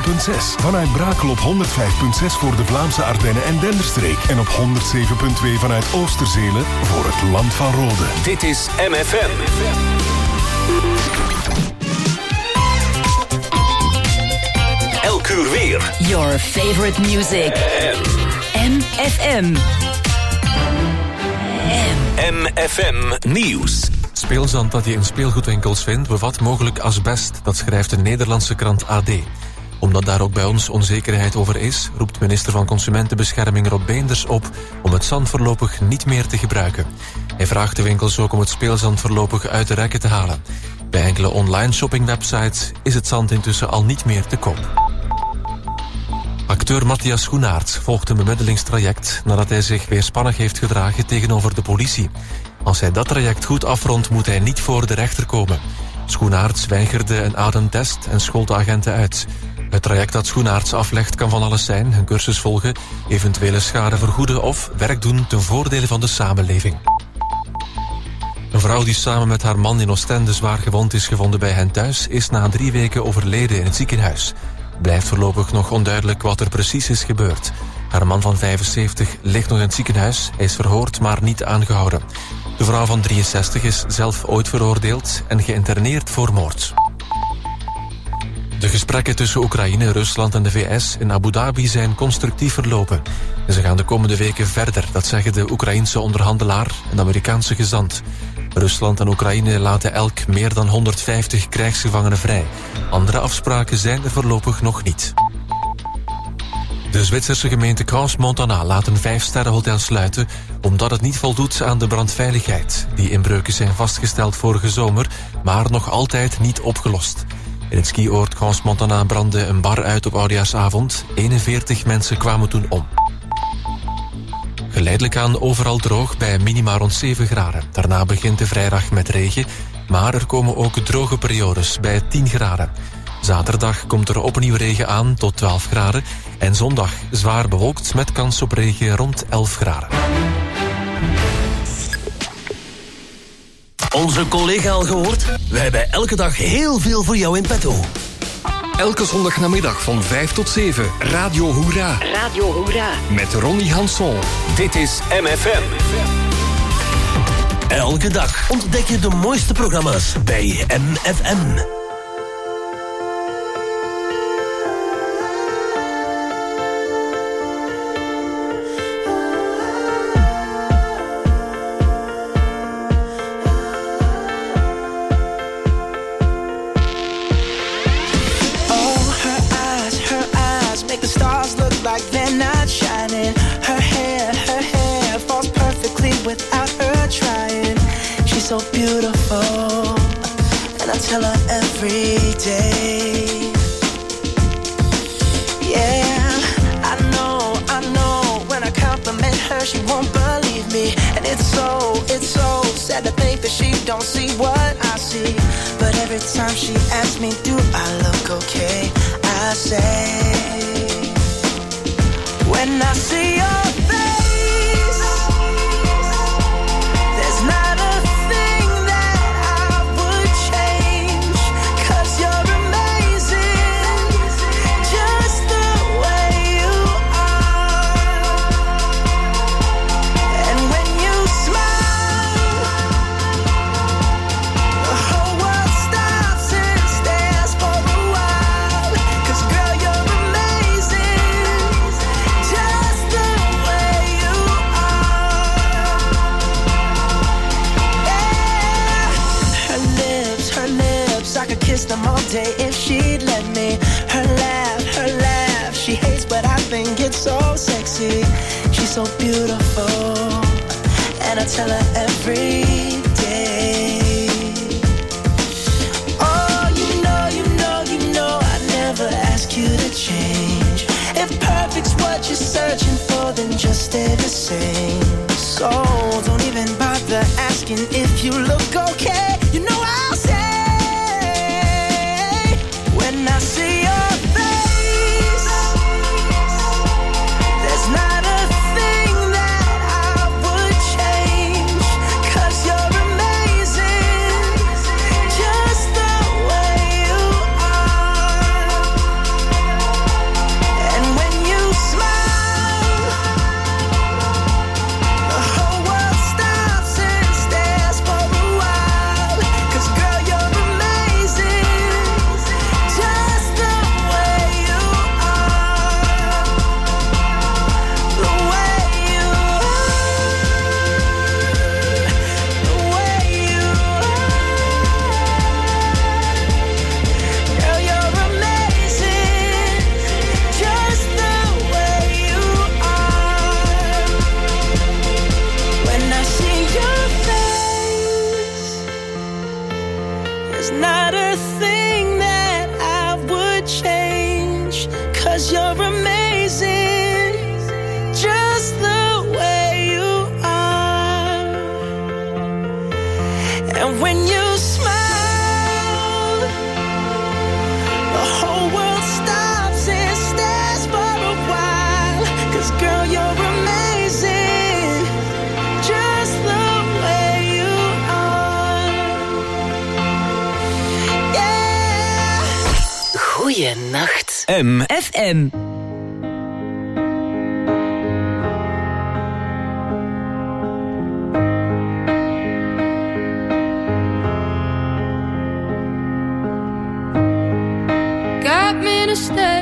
Vanuit Brakel op 105.6 voor de Vlaamse Ardennen en Denderstreek. En op 107.2 vanuit Oosterzelen voor het Land van Rode. Dit is MFM. Elk uur weer. Your favorite music. MFM. MFM Nieuws. Speelzand dat je in speelgoedwinkels vindt bevat mogelijk asbest, dat schrijft de Nederlandse krant AD. Omdat daar ook bij ons onzekerheid over is, roept minister van Consumentenbescherming Rob Beenders op om het zand voorlopig niet meer te gebruiken. Hij vraagt de winkels ook om het speelzand voorlopig uit de rekken te halen. Bij enkele online shoppingwebsites is het zand intussen al niet meer te koop. Acteur Matthias Schoenaerts volgt een bemiddelingstraject nadat hij zich weerspannig heeft gedragen tegenover de politie. Als hij dat traject goed afrondt, moet hij niet voor de rechter komen. Schoenaerts weigerde een ademtest en schold de agenten uit. Het traject dat Schoenaerts aflegt kan van alles zijn: een cursus volgen, eventuele schade vergoeden of werk doen ten voordele van de samenleving. Een vrouw die samen met haar man in Oostende zwaar gewond is gevonden bij hen thuis, is na 3 weken overleden in het ziekenhuis. Blijft voorlopig nog onduidelijk wat er precies is gebeurd. Haar man van 75 ligt nog in het ziekenhuis. Hij is verhoord, maar niet aangehouden. De vrouw van 63 is zelf ooit veroordeeld en geïnterneerd voor moord. De gesprekken tussen Oekraïne, Rusland en de VS in Abu Dhabi zijn constructief verlopen. En ze gaan de komende weken verder, dat zeggen de Oekraïense onderhandelaar en de Amerikaanse gezant. Rusland en Oekraïne laten elk meer dan 150 krijgsgevangenen vrij. Andere afspraken zijn er voorlopig nog niet. De Zwitserse gemeente Crans-Montana laat een 5-sterrenhotel sluiten omdat het niet voldoet aan de brandveiligheid. Die inbreuken zijn vastgesteld vorige zomer, maar nog altijd niet opgelost. In het skioord Crans-Montana brandde een bar uit op oudejaarsavond. 41 mensen kwamen toen om. Geleidelijk aan overal droog bij minima rond 7 graden. Daarna begint de vrijdag met regen, maar er komen ook droge periodes bij 10 graden. Zaterdag komt er opnieuw regen aan tot 12 graden. En zondag zwaar bewolkt met kans op regen rond 11 graden. Onze collega al gehoord? Wij hebben elke dag heel veel voor jou in petto. Elke zondagnamiddag van 5 tot 7. Radio Hoera. Radio Hoera. Met Ronnie Hanson. Dit is MFM. Elke dag ontdek je de mooiste programma's bij MFM. So beautiful, and I tell her every day. Yeah, I know, when I compliment her, she won't believe me. And it's so sad to think that she don't see what I see. But every time she asks me, do I look okay? I say, when I see your face, there's not a them all day if she'd let me. Her laugh, she hates but I think it's so sexy. She's so beautiful, and I tell her every day. Oh, you know, I never ask you to change. If perfect's what you're searching for, then just stay the same. So don't even bother asking if you look okay. You know I'll say, when I see your face, there's not a thing that I would change. 'Cause you're amazing, just the way you are. 106.8 FM. Got me to stay.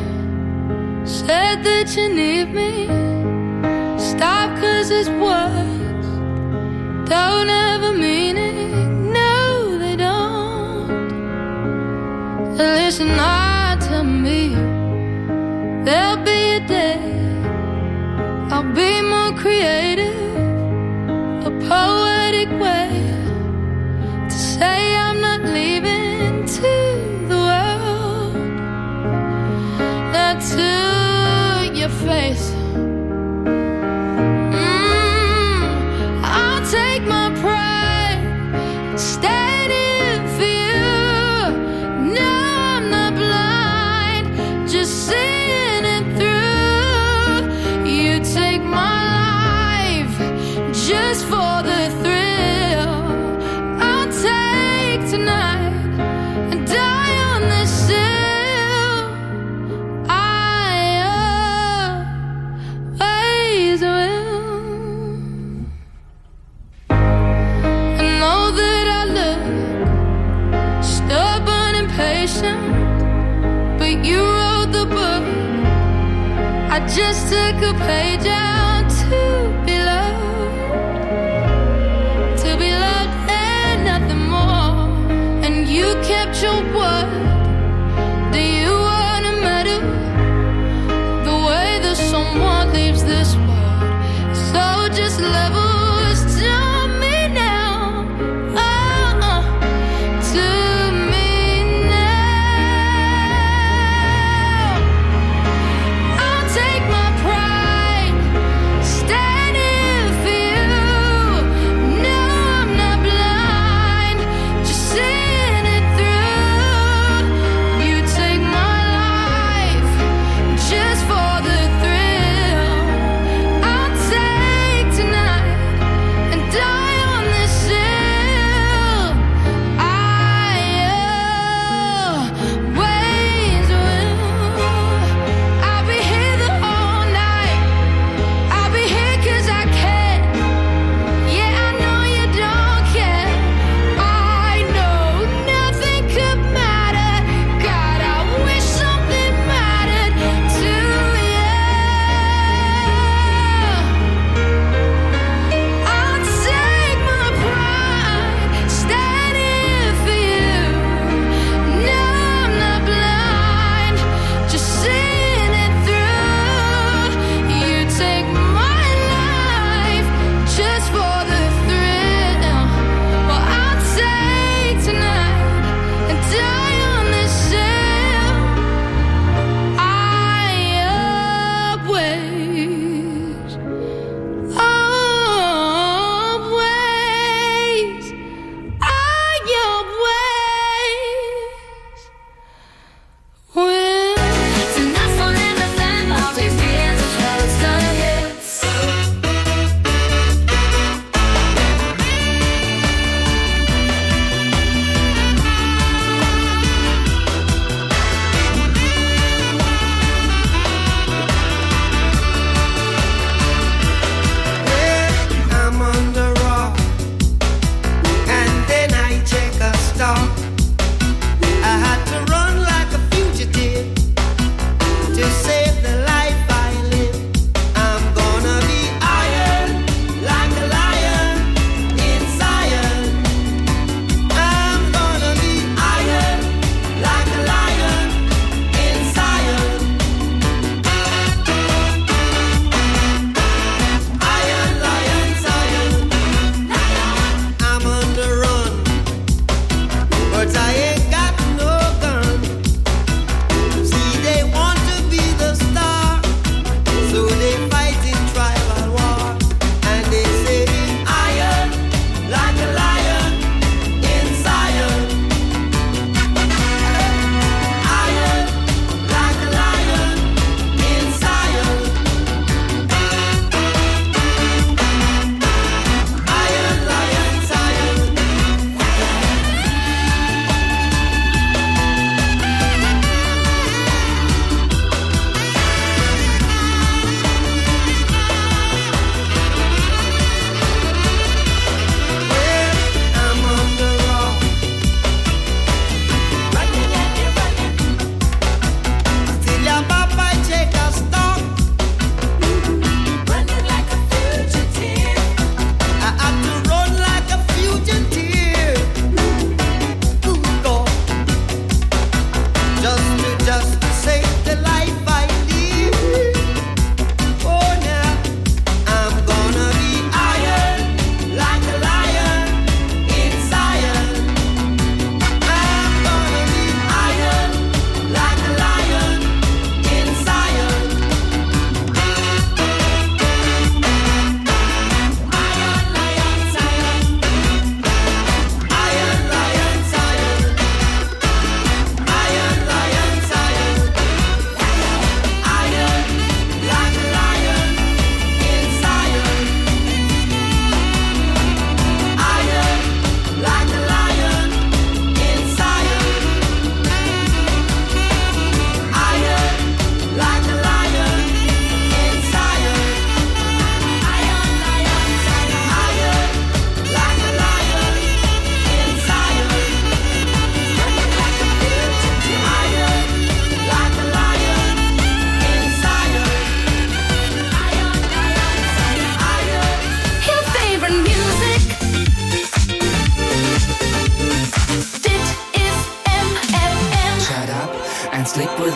Said that you need me. Stop 'cause it's words don't have a meaning. No, they don't. Listen not to me. There'll be a day I'll be more creative, a poetic way to say I'm not leaving to the world, not to your face. I'll take my pride, stand in for you. No, I'm not blind, just seeing it through. You take my life just for the thrill. I'll take tonight and die on this hill. I always will. I know that I look stubborn and patient, but you wrote the book. I just took a page out to be loved and nothing more. And you kept your word. Do you want a medal? The way that someone leaves this world. So just levels to me now. To me now. I'll take my pride, stand in for you. No, I'm not blind, just seeing it through.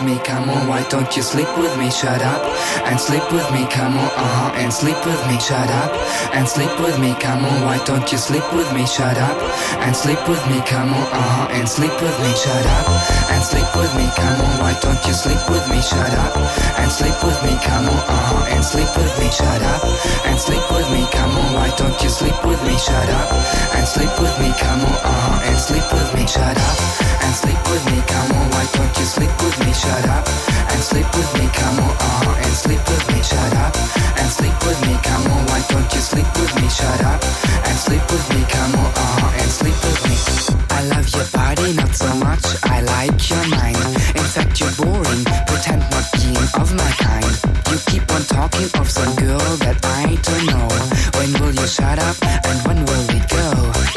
me, come on, why don't you sleep with me? Shut up and sleep with me, come on, and sleep with me. Shut up and sleep with me, come on, why don't you sleep with me? Shut up and sleep with me, come on, and sleep with me. Shut up and sleep with me, come on, why don't you sleep with me? Shut up and sleep with me, come on, and sleep with me. Shut up and sleep with me, come on, why don't you sleep with me? Shut up and sleep with me, come on, and sleep with me. Shut up and sleep with me, come on, why don't you sleep with me? Shut up and sleep with me, come on, and sleep with me. Shut up and sleep with me, come on, why don't you sleep with me? Shut up and sleep with me, come on, and sleep with me. I love your body, not so much, I like your mind. In fact, you're boring, pretend not being of my kind. You keep on talking of some girl that I don't know. When will you shut up and when will we go?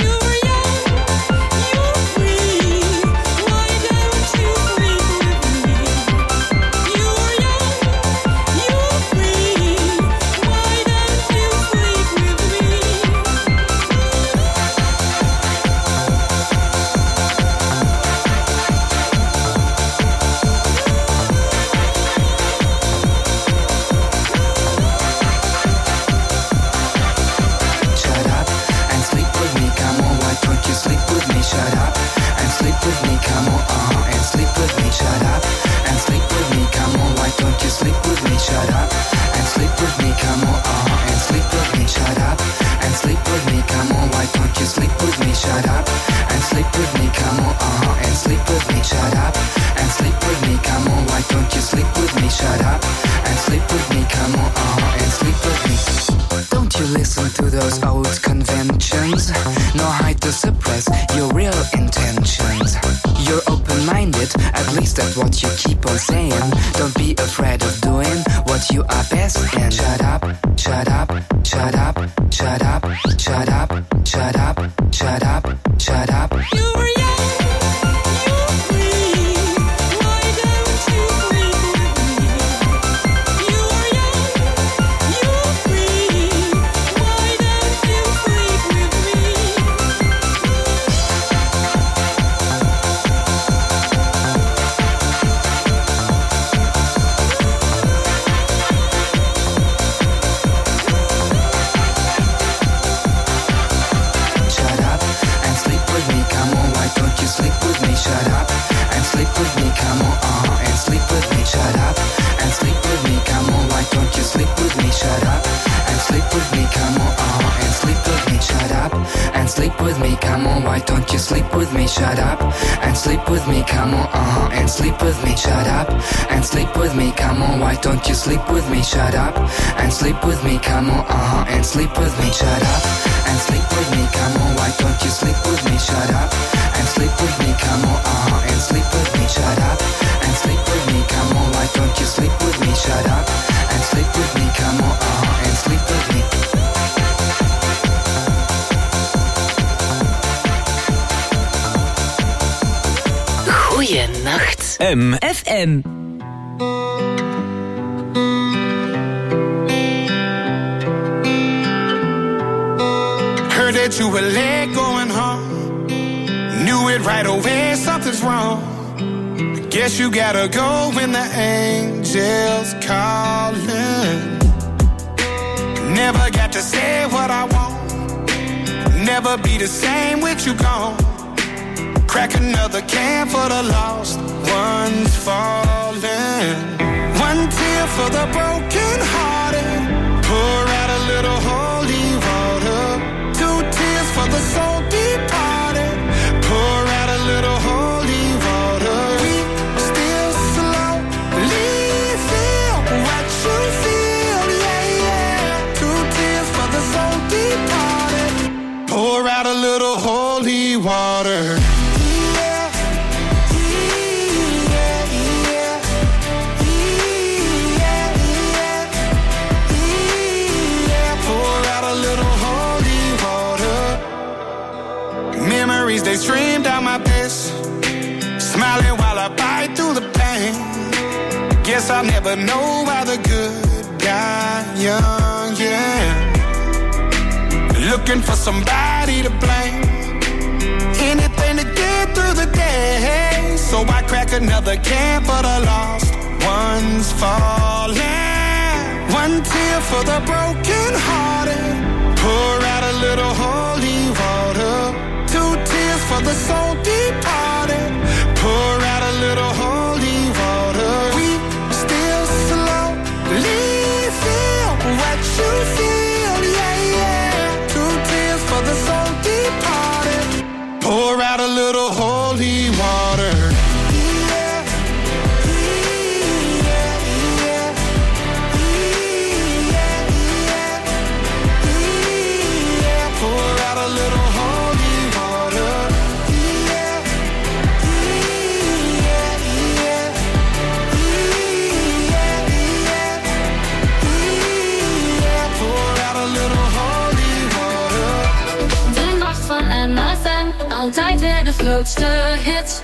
What you keep on saying, don't be afraid of doing what you are best in. Shut up, shut up, shut up, shut up, shut up, shut up, shut up, shut up. You were young, you were free. Why don't you sleep with me? You were young, you were free. Why don't you sleep with me? Why don't you sleep with me? Shut up and sleep with me, come on, and sleep with me. Shut up and sleep with me, come on, why don't you sleep with me? Shut up and sleep with me, come on, and sleep with me. Shut up and sleep with me, come on, why don't you sleep with me? Shut up and sleep with me, come on, and sleep with me. Shut up and sleep with me, come on, why don't you sleep with me? Shut up and sleep with me, come on, and sleep with me. Goeienacht. FM. Heard that you were late going home. Knew it right away, something's wrong. Guess you gotta go when the angels calling. Never got to say what I want. Never be the same with you gone. Crack another can for the lost ones falling. One tear for the broken hearted. Pour out a little holy water. Two tears for the soul departed. Pour out a little holy water. We still slowly feel what you feel, yeah, yeah. Two tears for the soul departed. Pour out a little holy water. They stream down my face, smiling while I bite through the pain. Guess I'll never know why the good die young, yeah. Looking for somebody to blame. Anything to get through the day. So I crack another can for the lost ones falling. One tear for the broken hearted. Pour out a little holy water. 2 tears for the soul departed. Pour out a little holy water. We still slowly feel what you feel, yeah, yeah. 2 tears for the soul departed. Pour out a little holy water. Altijd weer de grootste hits.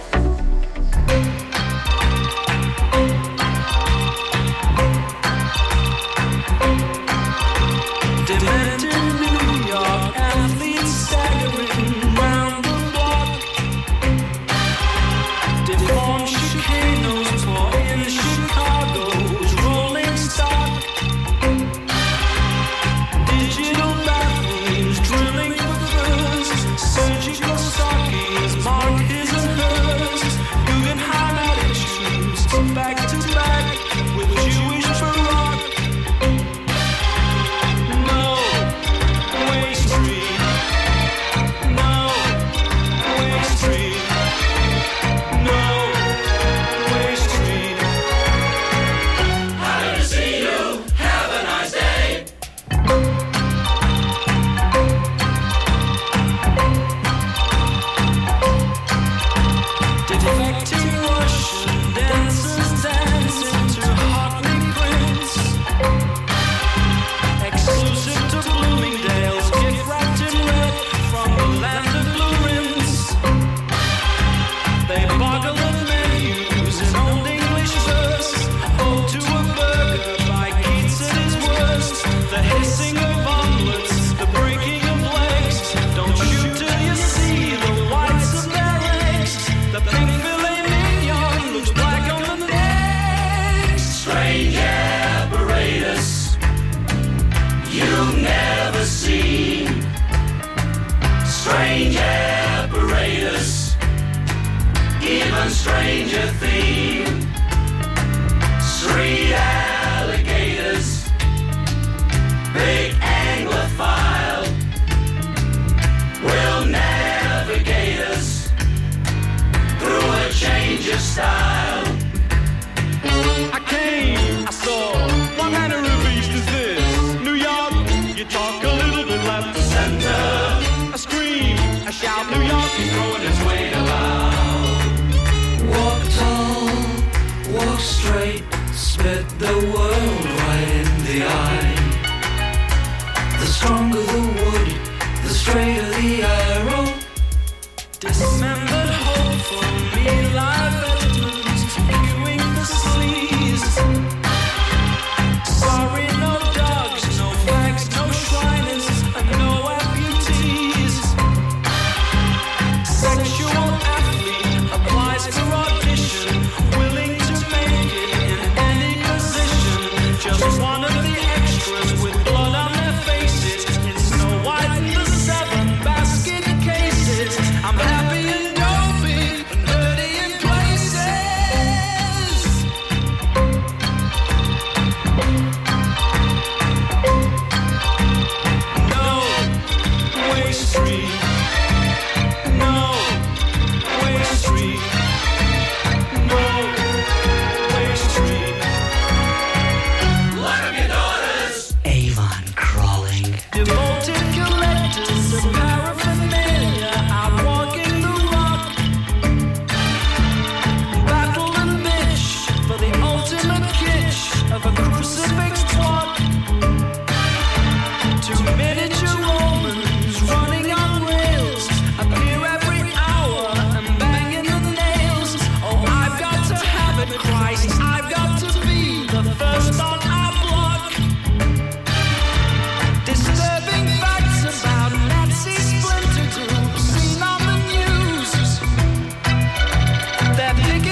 That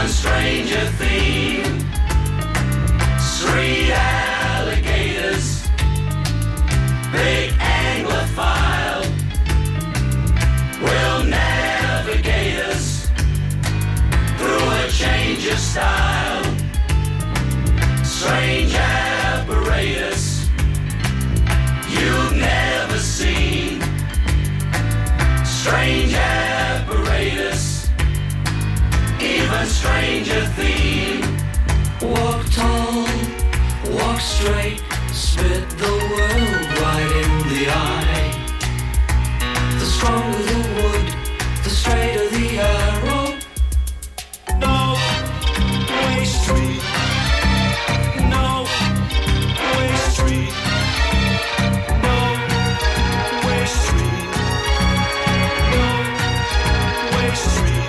Even stranger theme. Street alligators, big anglophile, will navigate us through a change of style. Strange apparatus you've never seen. Strange apparatus, even stranger theme. Walk tall, walk straight, spit the world right in the eye. The stronger the wood, the straighter the arrow. No way street, no way street, no way street, no way street.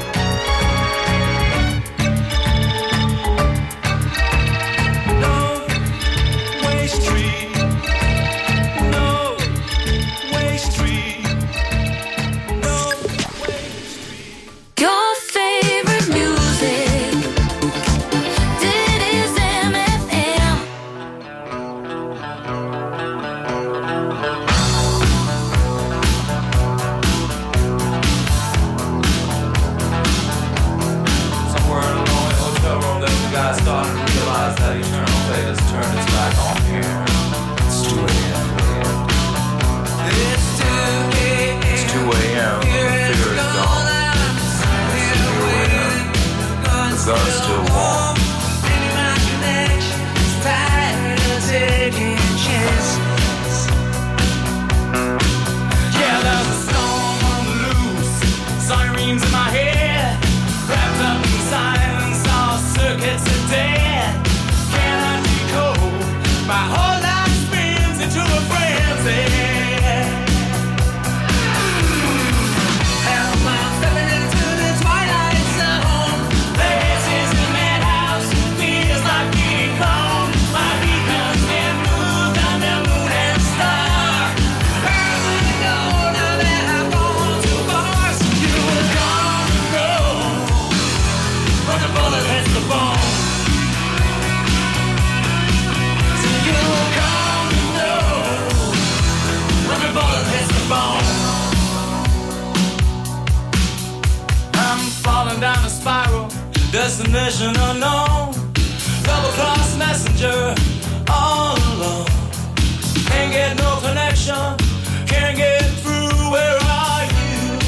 Destination unknown, double-cross messenger, all alone. Can't get no connection, can't get through, where are you?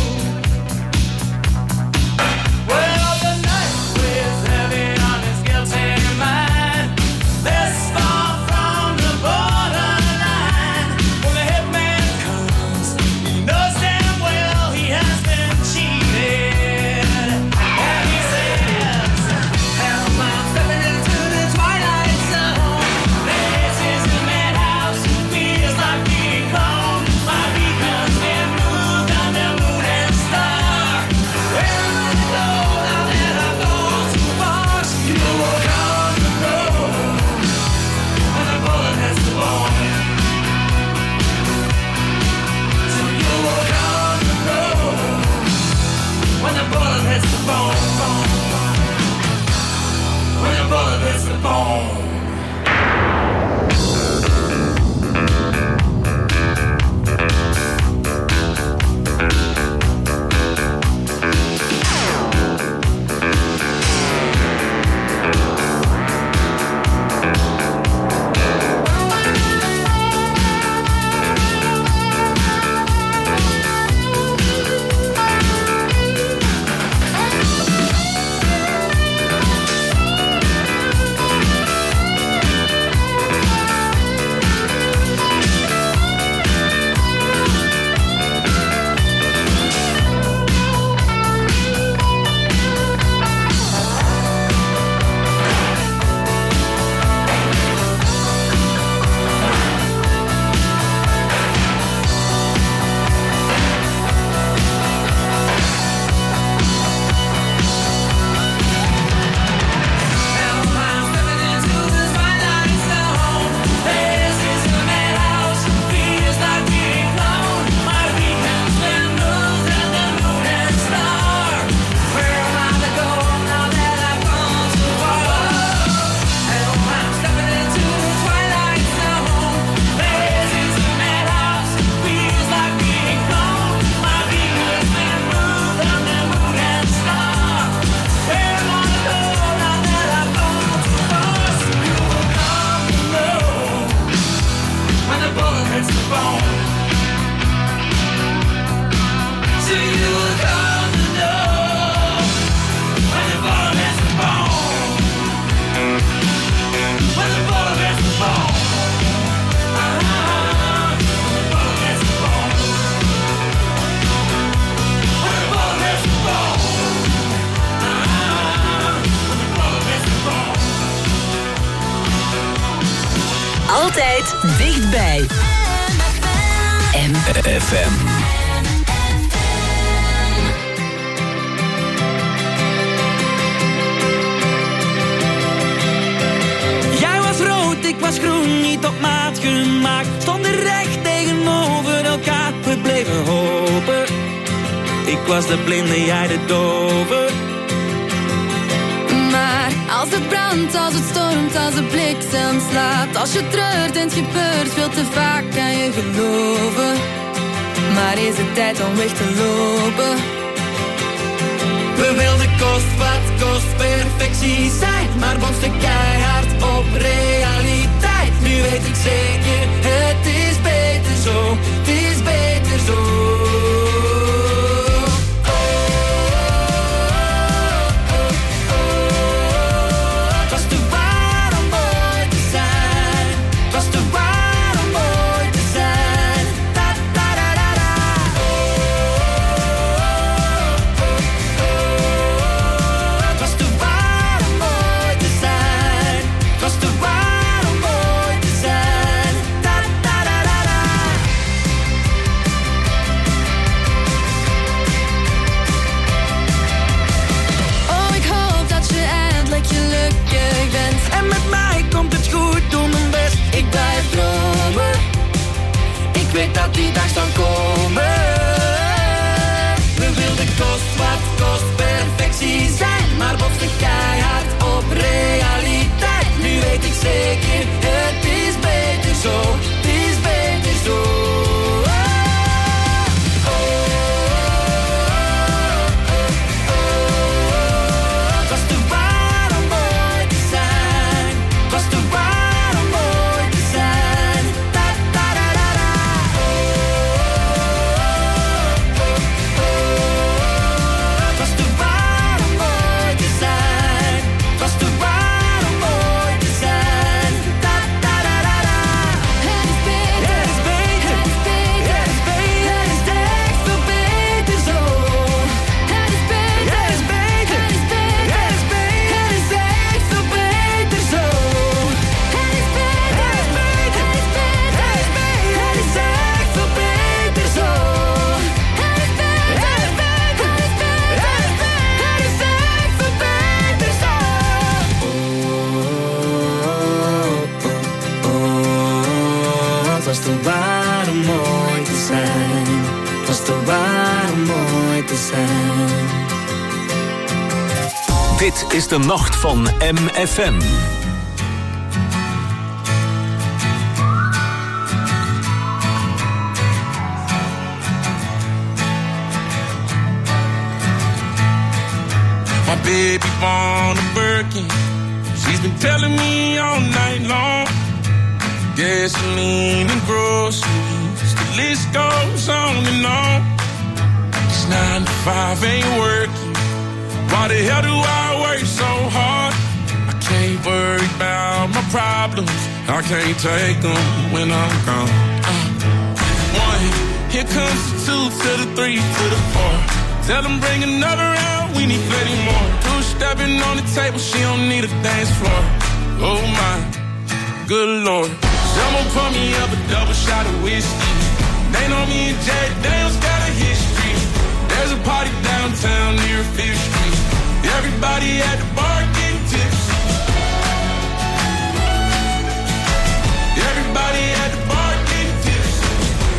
Well, the night weighs heavy on his guilty mind. This far from the borderline. When the hitman comes, he knows damn well he has been cheated. And he says, help, I'm stepping into the twilight zone. This is the madhouse, feels like being cold. Altijd dichtbij. FM. Jij was rood, ik was groen, niet op maat gemaakt. Stonden recht tegenover elkaar, we bleven hopen. Ik was de blinde, jij de dove. Maar als het brandt, als het stormt, als de bliksem slaat, als je treurt en het gebeurt veel te vaak, kan je geloven. Maar is het tijd om weg te lopen? We wilden kost wat kost perfectie zijn, maar botsten keihard op realiteit. Nu weet ik zeker, het is beter zo, het is beter zo. Ik weet dat die dag zal komen. We wilden kost wat kost perfectie zijn, maar botsten keihard op realiteit. Nu weet ik zeker, het is beter zo, het is beter zo. Was te waar om mooi te zijn. Was te waar om mooi te zijn. Dit is de nacht van MFM. My baby born a Birkin. She's been telling me all night long. Gasoline and groceries, the list goes on and on. This 9 to 5 ain't working. Why the hell do I work so hard? I can't worry about my problems. I can't take them when I'm gone. 1, here comes the 2 to the 3 to the 4. Tell them bring another round, we need plenty more. 2 stepping on the table, she don't need a dance floor. Oh my, good Lord. Someone pour me up a double shot of whiskey. They know me and Jay Daniels got a history. There's a party downtown near 5th Street. Everybody at the bar getting tipsy. Everybody at the bar getting tipsy.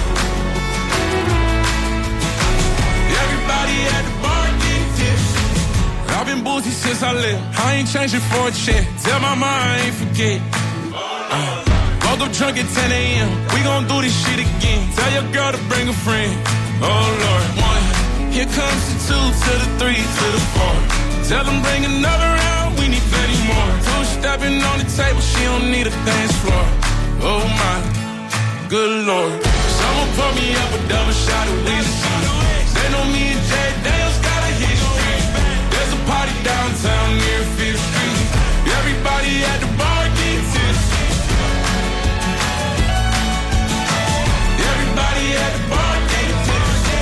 Everybody at the bar getting tipsy. I've been boozy since I left. I ain't changing for a check. Tell my mind I ain't forget. Woke up drunk at 10 a.m. We gon' do this shit again. Tell your girl to bring a friend. Oh Lord. 1, here comes the 2 to the 3 to the 4. Tell them bring another round, we need plenty more. 2 stepping on the table, she don't need a dance floor. Oh my, good Lord. Someone pour me up a double shot of whiskey. They know me and Jay Daniels got a history. There's a party downtown near 5th Street. Everybody at the bar getting tipsy. Everybody at the bar getting tipsy.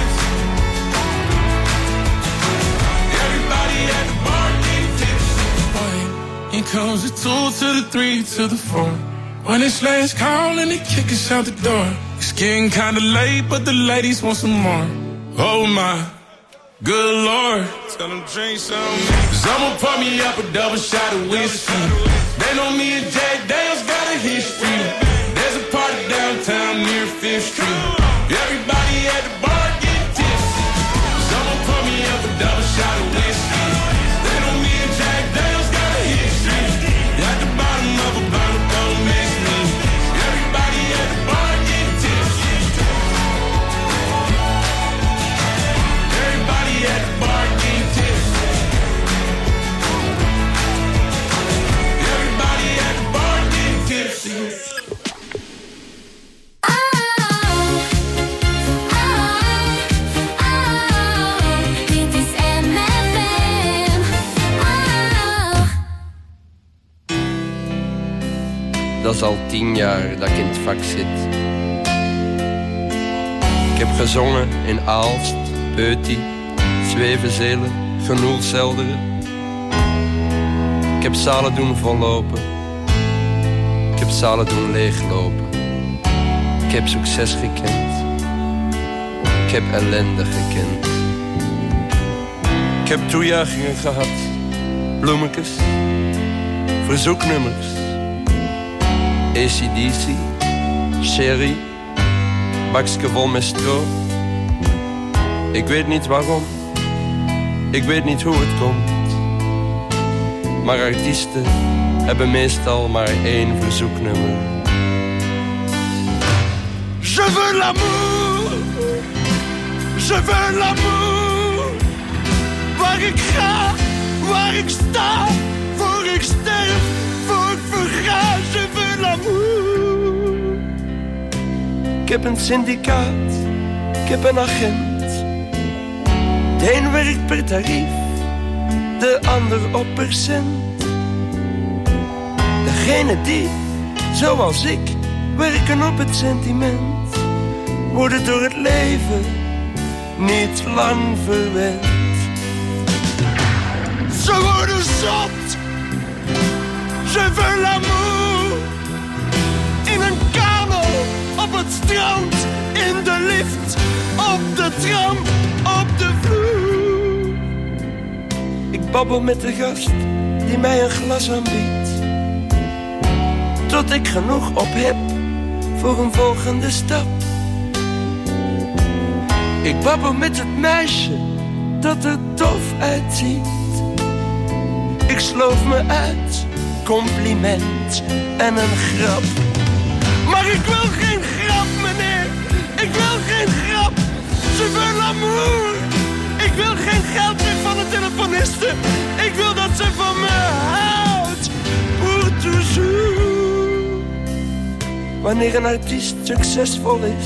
Everybody at the bar getting tipsy. Here comes the 2 to the 3 to the 4. When it's last call and they kick us out the door. It's getting kinda late, but the ladies want some more. Oh my, good Lord. Tell them drink some. Cause I'ma pour me up a double shot of whiskey. They know me and Jack Daniels got a history. There's a party downtown near 5th Street. Everybody at the bar getting tipsy. Cause I'ma pour me up a double shot of whiskey. They know me and Jack Daniels got a history. At the bottom of a bottle, don't miss me. Everybody at the bar getting tipsy. Everybody at the bar getting tipsy. Everybody at the bar getting tipsy. Dat is al 10 jaar dat ik in het vak zit. Ik heb gezongen in Aalst, Peuty, Zwevenzelen, Genoelselderen. Ik heb zalen doen vollopen. Ik heb zalen doen leeglopen. Ik heb succes gekend. Ik heb ellende gekend. Ik heb toejuichingen gehad. Bloemetjes, verzoeknummers. AC/DC, Sherry, bakske vol met stro. Ik weet niet waarom, ik weet niet hoe het komt. Maar artiesten hebben meestal maar 1 verzoeknummer. Je veux l'amour, je veux l'amour. Waar ik ga, waar ik sta, voor ik sterf, voor ik verga. Je veux l'amour. Ik heb een syndicaat, ik heb een agent. De een werkt per tarief, de ander op percent. Degene die, zoals ik, werken op het sentiment, worden door het leven niet lang verwend. Ze worden zot, je veux l'amour. In een kamer, op het strand, in de lift, op de tram, op de vloer. Ik babbel met de gast die mij een glas aanbiedt, tot ik genoeg op heb voor een volgende stap. Ik babbel met het meisje dat er tof uitziet. Ik sloof me uit, compliment en een grap. Maar ik wil geen grap, meneer. Ik wil geen grap. Je veux l'amour. Ik wil geen geld meer van de telefoniste. Ik wil dat ze van me houdt. Pour toujours. Wanneer een artiest succesvol is,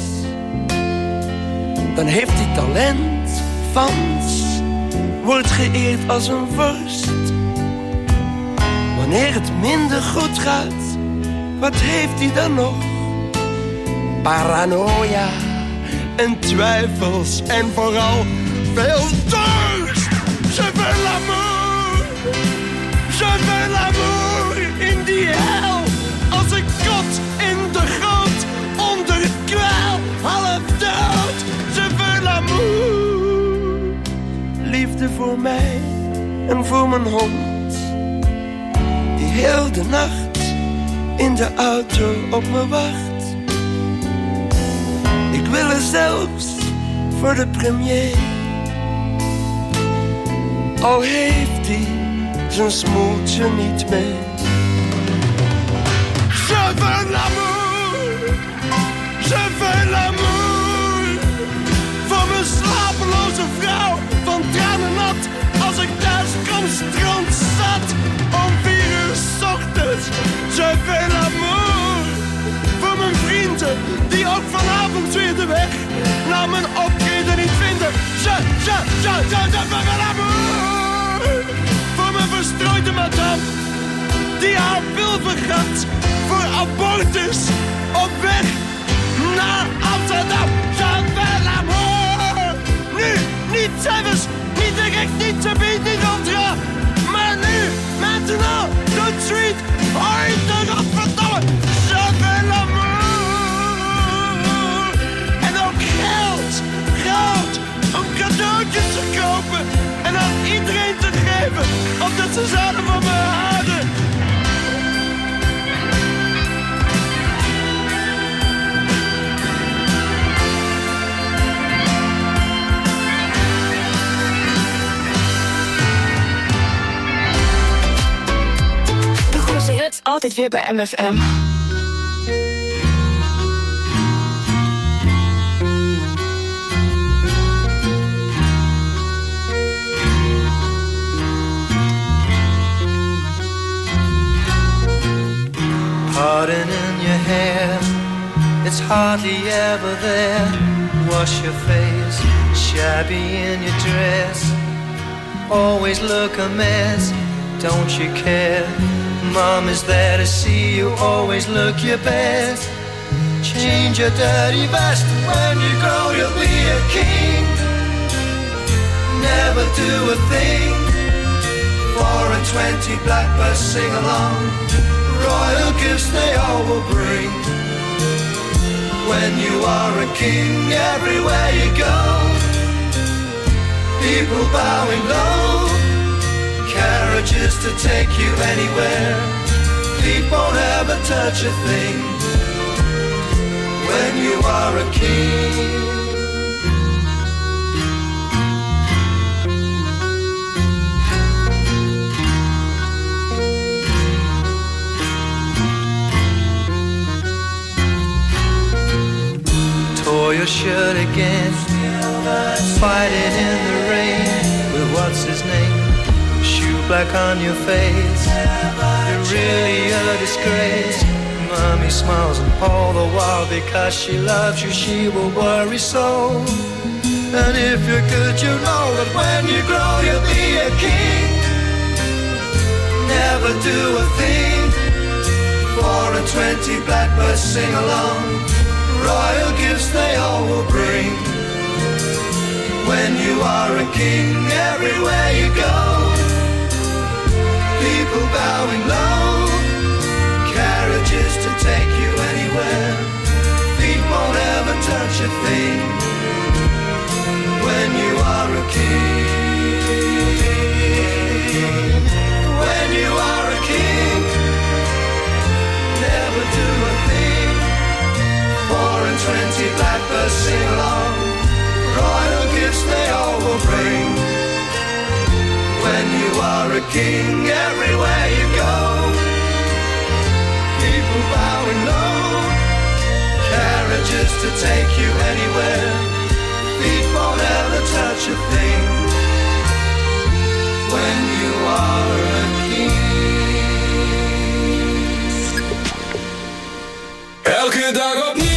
dan heeft hij talent, fans, wordt geëerd als een vorst. Wanneer het minder goed gaat, wat heeft hij dan nog? Paranoia en twijfels en vooral veel dorst. Je veux l'amour, je veux l'amour in die hel. Als ik kot in de grond, onder het kwijl, half dood. Je veux l'amour. Liefde voor mij en voor mijn hond, die heel de nacht in de auto op me wacht. Ik wil er zelfs voor de premier, al heeft hij zijn smoeltje niet mee. Je veux l'amour, je veux l'amour. Voor mijn slapeloze vrouw, van tranen nat, als ik thuis kom strandzat, om 4 uur 's ochtends. Je veux l'amour. Voor mijn vrienden, die ook vanavond weer de weg naar mijn optreden niet vinden. Je veux l'amour. Voor mijn verstrooide madame, die haar wil vergat voor abortus op weg naar Amsterdam. Je veux l'amour. Nu, niet zelfs, niet direct, niet te bied, niet contra, maar nu, maintenant, tout de suite, ooit de godverdomme. Je ze zouden van me houden. De grootste hits altijd weer bij MFM. Pardon in your hair, it's hardly ever there. Wash your face, shabby in your dress. Always look a mess, don't you care? Mom is there to see you, always look your best. Change your dirty vest, when you grow you'll be a king. Never do a thing, 4 and 20 blackbirds sing along. Royal gifts they all will bring. When you are a king, everywhere you go, people bowing low, carriages to take you anywhere, feet won't ever touch a thing. When you are a king, tore your shirt again, fighting in the rain with what's his name, shoe black on your face, you're really a disgrace. Mommy smiles and all the while because she loves you she will worry so. And if you're good you know that when you grow you'll be a king. Never do a thing, 4 and 20 blackbirds sing along. Royal gifts they all will bring. When you are a king, everywhere you go, people bowing low, carriages to take you anywhere, feet won't ever touch a thing. When you are a king, when you are a king, never do a thing, 4 and 20 blackbirds sing along. Royal gifts they all will bring. When you are a king, everywhere you go, people bowing low, carriages to take you anywhere, feet won't ever touch a thing. When you are a king. Elke dag opnieuw.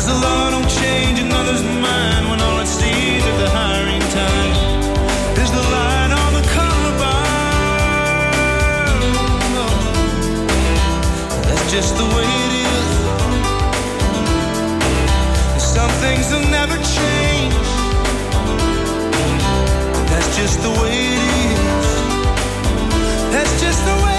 'Cause the law don't change another's mind when all it sees at the hiring time is the line on the color bar. That's just the way it is. And some things will never change. That's just the way it is. That's just the way it is.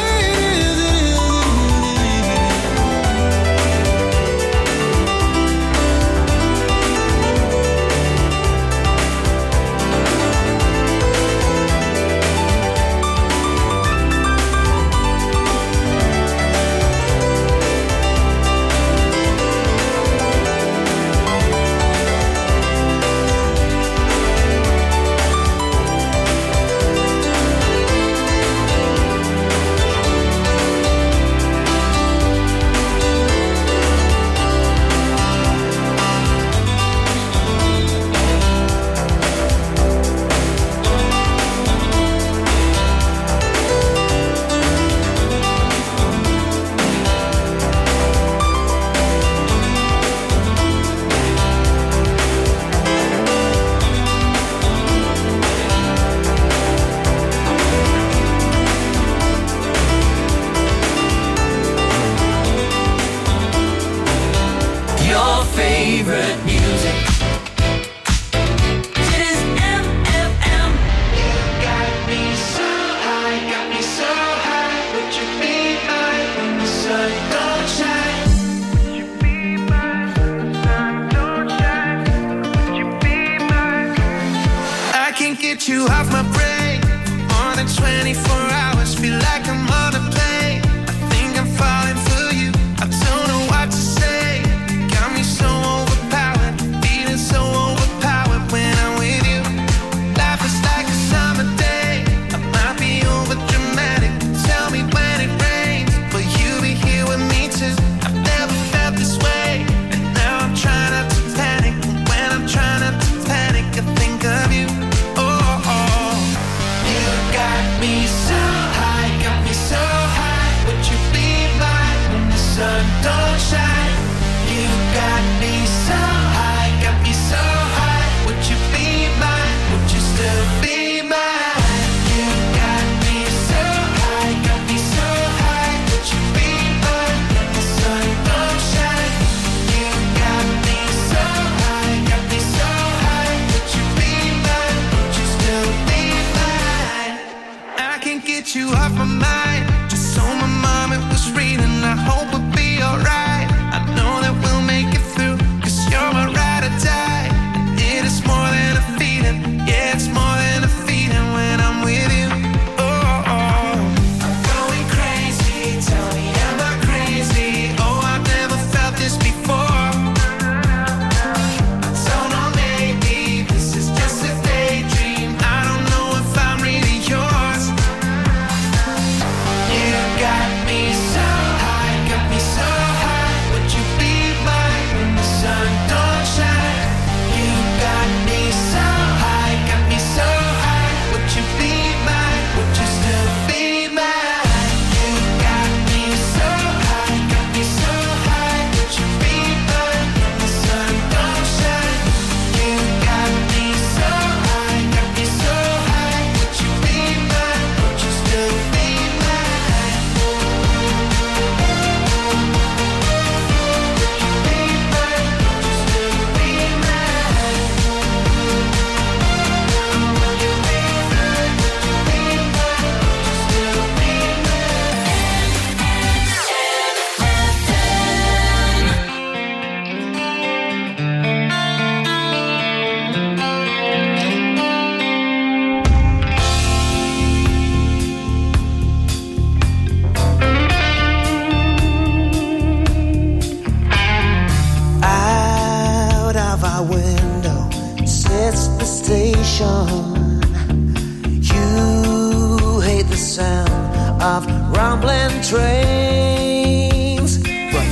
Trains, but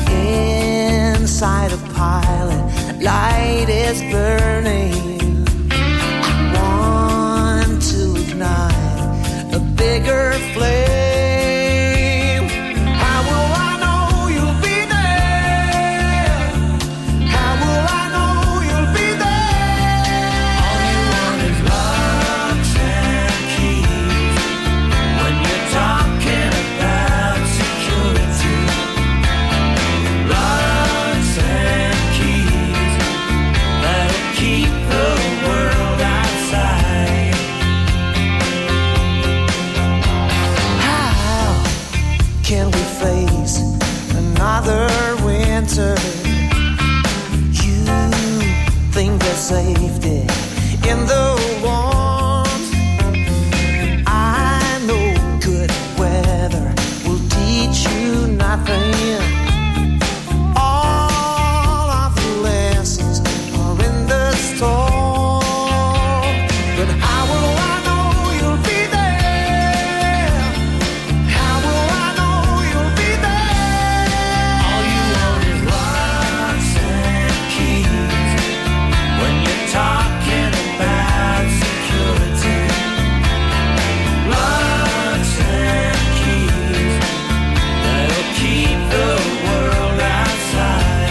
inside a pilot, light is burning. I want to ignite a bigger flame. How will I know you'll be there? How will I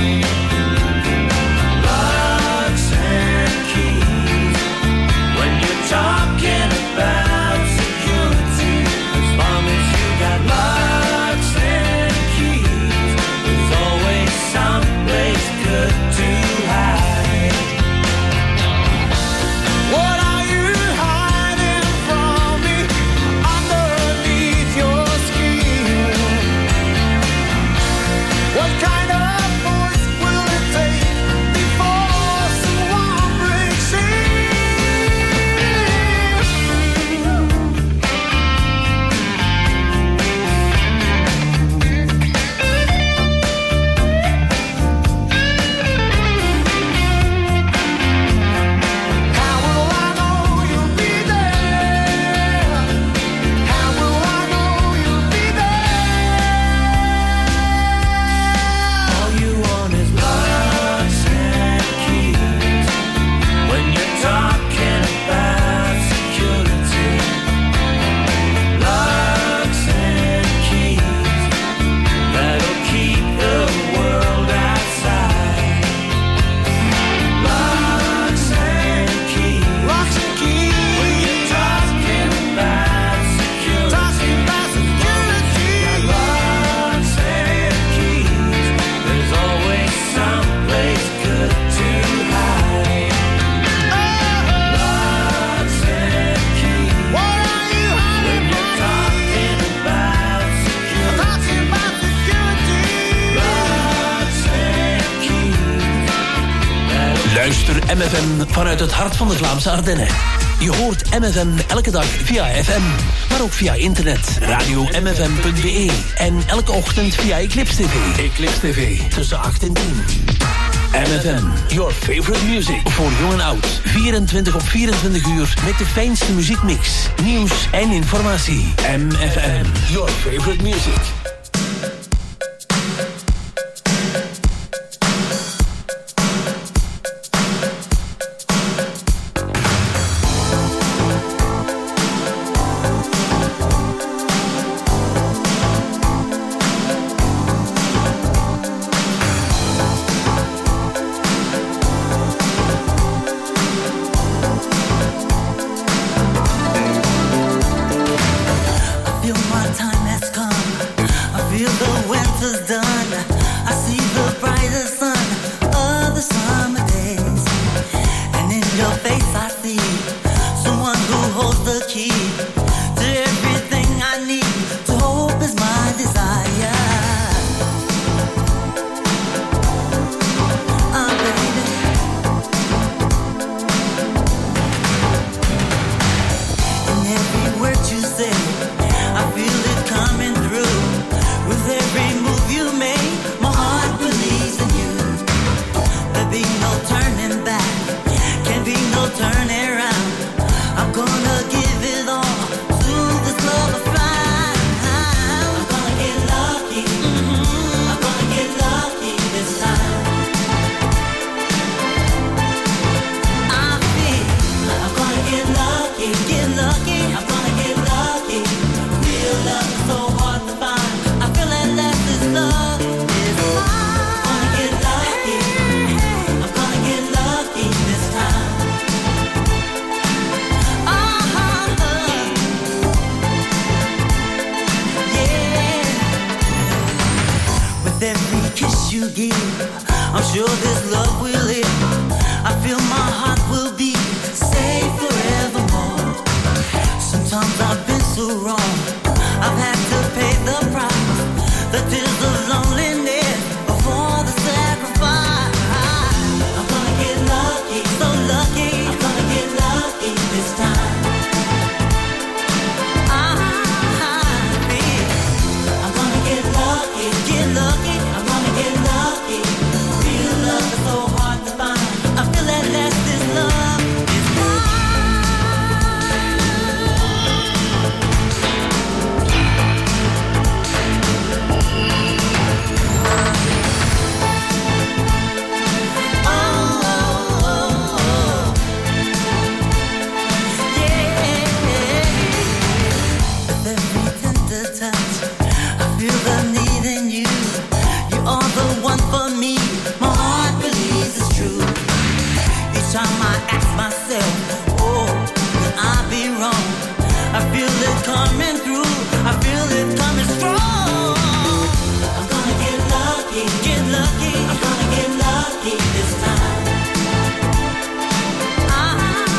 Locks and keys. When you're talking about security, as long as you got locks and keys, there's always someplace good to hide. What are you hiding from me underneath your skin? What kind of force will it take before someone breaks in? How will I know you'll be there? How will I know you'll be there? All you want is locks and keys. When you're talking about security, locks and keys that'll keep the world outside. Locks and keys. Locks and keys. When you're talking about security, locks and keys. There's always someplace good to hide. Locks and keys. What are you hiding when you're talking about security? Locks and keys. Luister MFM vanuit het hart van de Vlaamse Ardennen. Je hoort MFM elke dag via FM, maar ook via internet. Radio-mfm.be en elke ochtend via Eclipse TV. Eclipse TV tussen 8 en 10. MFM, your favorite music. Voor jong en oud. 24 op 24 uur met de fijnste muziekmix, nieuws en informatie. MFM, your favorite music. I feel my time has come. I feel the winter's done. I see the brighter sun of the summer days. And in your face I see someone who holds the key to everything I need. To hope is my desire. Baby. In every word you say, I feel it coming through. With every move you make, my heart believes in you. There be no turning back, can be no turning around. I'm gonna give it all to this love I find. I'm gonna get lucky. I'm gonna get lucky this time. I feel I'm gonna get lucky, get lucky. I'm gonna get lucky. Real love is so hard to find. I feel at last this love is mine. I'm gonna get lucky. I'm gonna get lucky this time. Yeah. With every kiss you give, I'm sure this love will live. I feel my heart will be safe forevermore. Sometimes I've been so wrong. I've had to pay the price. The tears of loneliness before the sacrifice. I'm gonna get lucky, so lucky. I'm gonna get lucky this time. I'm gonna get lucky, get lucky. I'm gonna get lucky. Real love is so hard time I ask myself, oh, could I be wrong? I feel it coming through, I feel it coming strong. I'm gonna get lucky, I'm gonna get lucky this time. I'm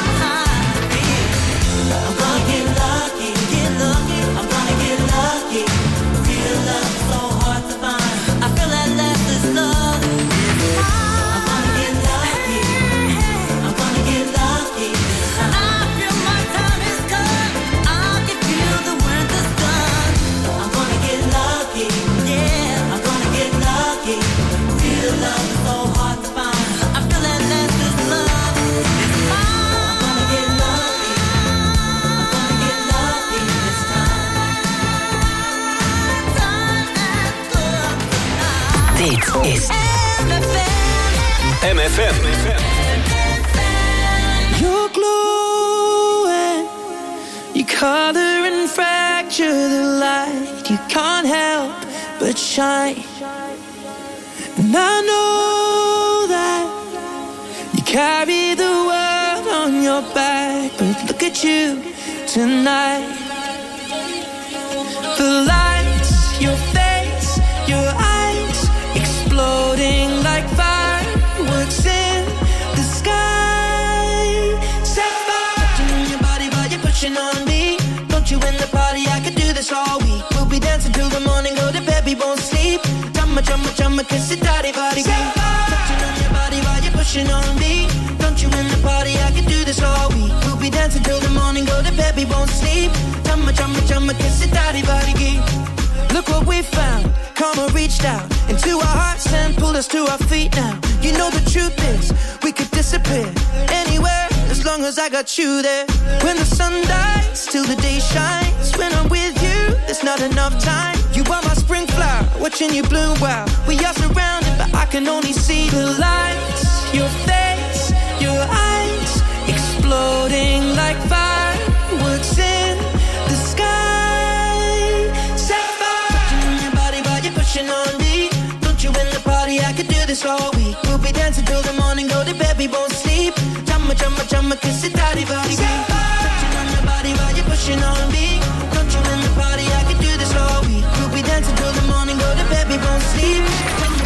gonna get lucky, I'm gonna get lucky. Real love is so hard to find. I feel that last is love. I'm gonna get lucky, I'm gonna get lucky this time. I feel my time is come, I can feel the winter's done. I'm gonna get lucky, yeah, I'm gonna get lucky. Real love is so hard to find. I feel that last is love. I'm gonna get lucky, I'm gonna get lucky this time. Dit is MFM. You're glowing, you color and fracture the light. You can't help but shine. And I know that you carry the world on your back, but look at you tonight. The lights, your face, your eyes, exploding like fireworks in the sky. Set fire, touching on your body while you're pushing on me. Don't you in the party, I could do this all week. We'll be dancing till the morning, go to bed, we won't sleep. Chumma, chumma, chumma, kiss it, daddy, body, touching on your body while you're pushing on me. Don't you in the party, I could do this all week. We'll be dancing till the morning, go to bed, we won't sleep. Chumma, chumma, chumma, kiss it, daddy, body, look what we found. Karma reached out into our hearts and pulled us to our feet now. You know the truth is, we could disappear anywhere as long as I got you there. When the sun dies, till the day shines. When I'm with you, there's not enough time. You are my spring flower, watching you bloom wild. We are surrounded, but I can only see the lights. Your face, your eyes, exploding like fireworks in the sky. Set fire, touching on your body while you're pushing on me. Don't you in the party, I could do this all week. We'll be dancing till the morning, go to bed, we won't sleep. Chumma, chumma, chumma, kiss it, daddy, body, touching on your body while you're pushing on me. Don't you in the party, I could do this all week. We'll be dancing till the morning, go to bed, we won't sleep. Chumma,